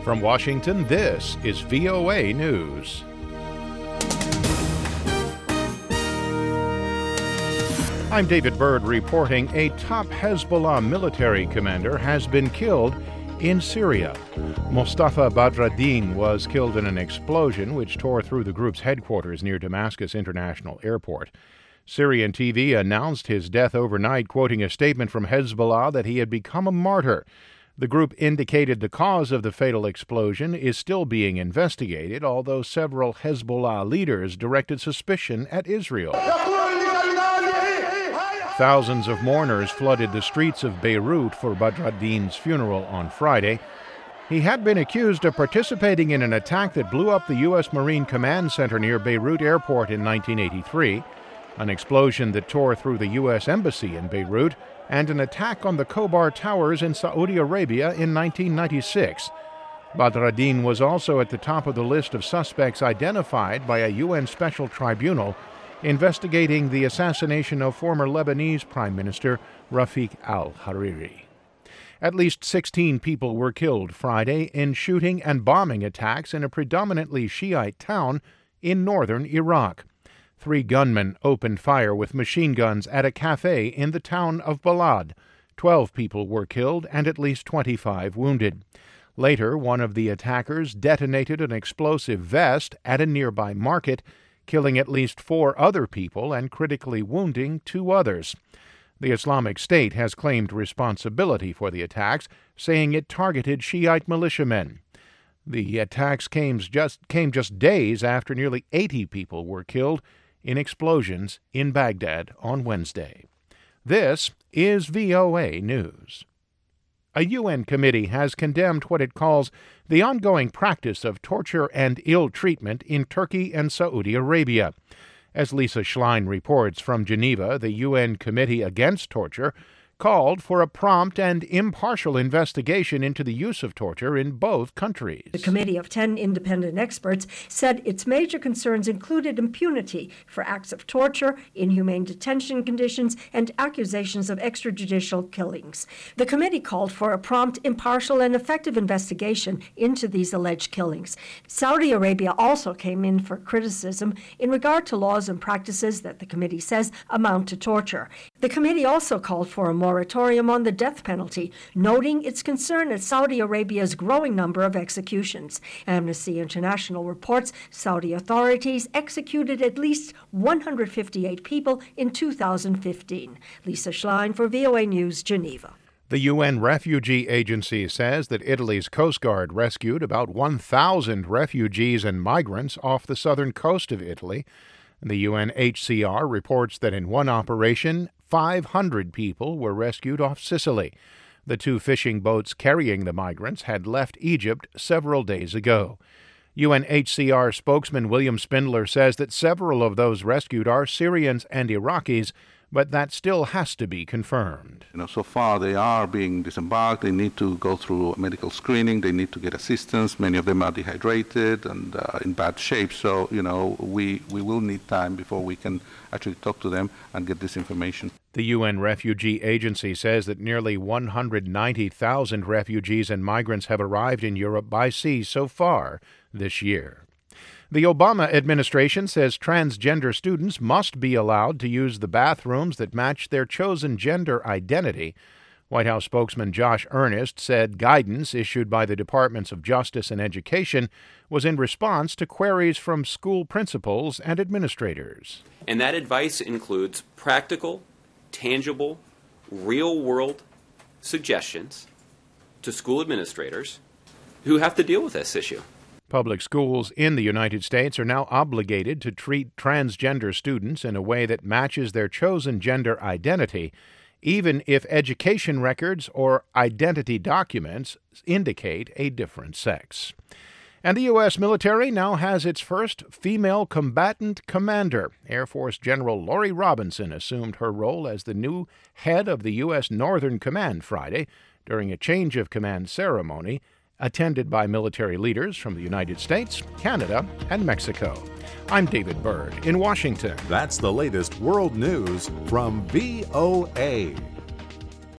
From Washington, this is VOA News. I'm David Byrd reporting a top Hezbollah military commander has been killed in Syria. Mustafa Badreddine was killed in an explosion which tore through the group's headquarters near Damascus International Airport. Syrian TV announced his death overnight, quoting a statement from Hezbollah that he had become a martyr. The group indicated the cause of the fatal explosion is still being investigated, although several Hezbollah leaders directed suspicion at Israel. Thousands of mourners flooded the streets of Beirut for Badreddine's funeral on Friday. He had been accused of participating in an attack that blew up the U.S. Marine Command Center near Beirut Airport in 1983, an explosion that tore through the U.S. Embassy in Beirut, and an attack on the Khobar Towers in Saudi Arabia in 1996. Badreddine was also at the top of the list of suspects identified by a UN special tribunal investigating the assassination of former Lebanese Prime Minister Rafik al-Hariri. At least 16 people were killed Friday in shooting and bombing attacks in a predominantly Shiite town in northern Iraq. 3 gunmen opened fire with machine guns at a cafe in the town of Balad. 12 people were killed and at least 25 wounded. Later, one of the attackers detonated an explosive vest at a nearby market, killing at least 4 other people and critically wounding 2 others. The Islamic State has claimed responsibility for the attacks, saying it targeted Shiite militiamen. The attacks came just days after nearly 80 people were killed in explosions in Baghdad on Wednesday. This is VOA News. A UN committee has condemned what it calls the ongoing practice of torture and ill treatment in Turkey and Saudi Arabia. As Lisa Schlein reports from Geneva, the UN Committee Against Torture called for a prompt and impartial investigation into the use of torture in both countries. The committee of 10 independent experts said its major concerns included impunity for acts of torture, inhumane detention conditions, and accusations of extrajudicial killings. The committee called for a prompt, impartial, and effective investigation into these alleged killings. Saudi Arabia also came in for criticism in regard to laws and practices that the committee says amount to torture. The committee also called for a moratorium on the death penalty, noting its concern at Saudi Arabia's growing number of executions. Amnesty International reports Saudi authorities executed at least 158 people in 2015. Lisa Schlein for VOA News, Geneva. The UN Refugee Agency says that Italy's Coast Guard rescued about 1,000 refugees and migrants off the southern coast of Italy. The UNHCR reports that in one operation, 500 people were rescued off Sicily. The 2 fishing boats carrying the migrants had left Egypt several days ago. UNHCR spokesman William Spindler says that several of those rescued are Syrians and Iraqis, but that still has to be confirmed. So far they are being disembarked. They need to go through medical screening. They need to get assistance. Many of them are dehydrated and in bad shape. So, we will need time before we can actually talk to them and get this information. The UN Refugee Agency says that nearly 190,000 refugees and migrants have arrived in Europe by sea so far this year. The Obama administration says transgender students must be allowed to use the bathrooms that match their chosen gender identity. White House spokesman Josh Earnest said guidance issued by the Departments of Justice and Education was in response to queries from school principals and administrators. And that advice includes practical, tangible, real-world suggestions to school administrators who have to deal with this issue. Public schools in the United States are now obligated to treat transgender students in a way that matches their chosen gender identity, even if education records or identity documents indicate a different sex. And the U.S. military now has its first female combatant commander. Air Force General Lori Robinson assumed her role as the new head of the U.S. Northern Command Friday during a change of command ceremony attended by military leaders from the United States, Canada, and Mexico. I'm David Byrd in Washington. That's the latest world news from VOA.